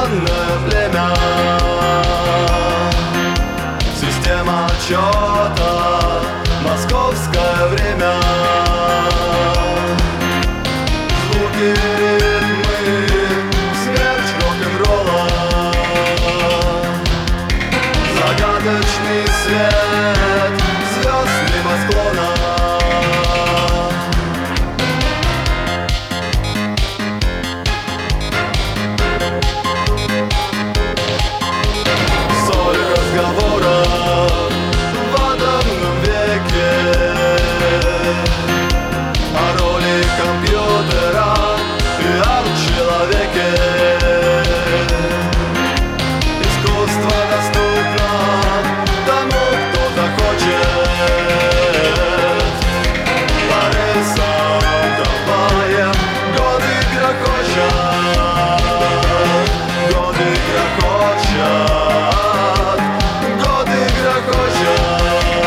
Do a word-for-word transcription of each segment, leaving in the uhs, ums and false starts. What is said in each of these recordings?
Искаженное племя, система отчета, московское время. Звуки, ритмы, смерть рок-н-ролла, загадочный свет звезд небосклона. Соль разговора в атомном веке, о роли компьютера и арт-человеке. Искусство доступно тому, кто захочет. Лариса Долбаев годы грохочет, годы грохочет, годы грохочет.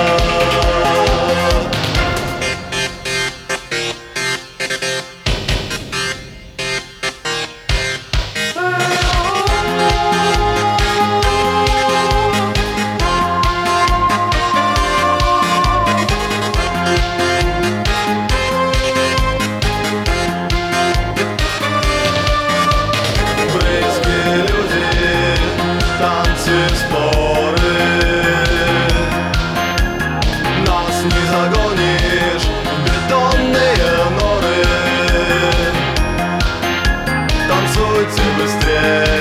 Близкие люди, танцы, споры, нас не загонишь в бетонные норы. Танцуйте быстрее.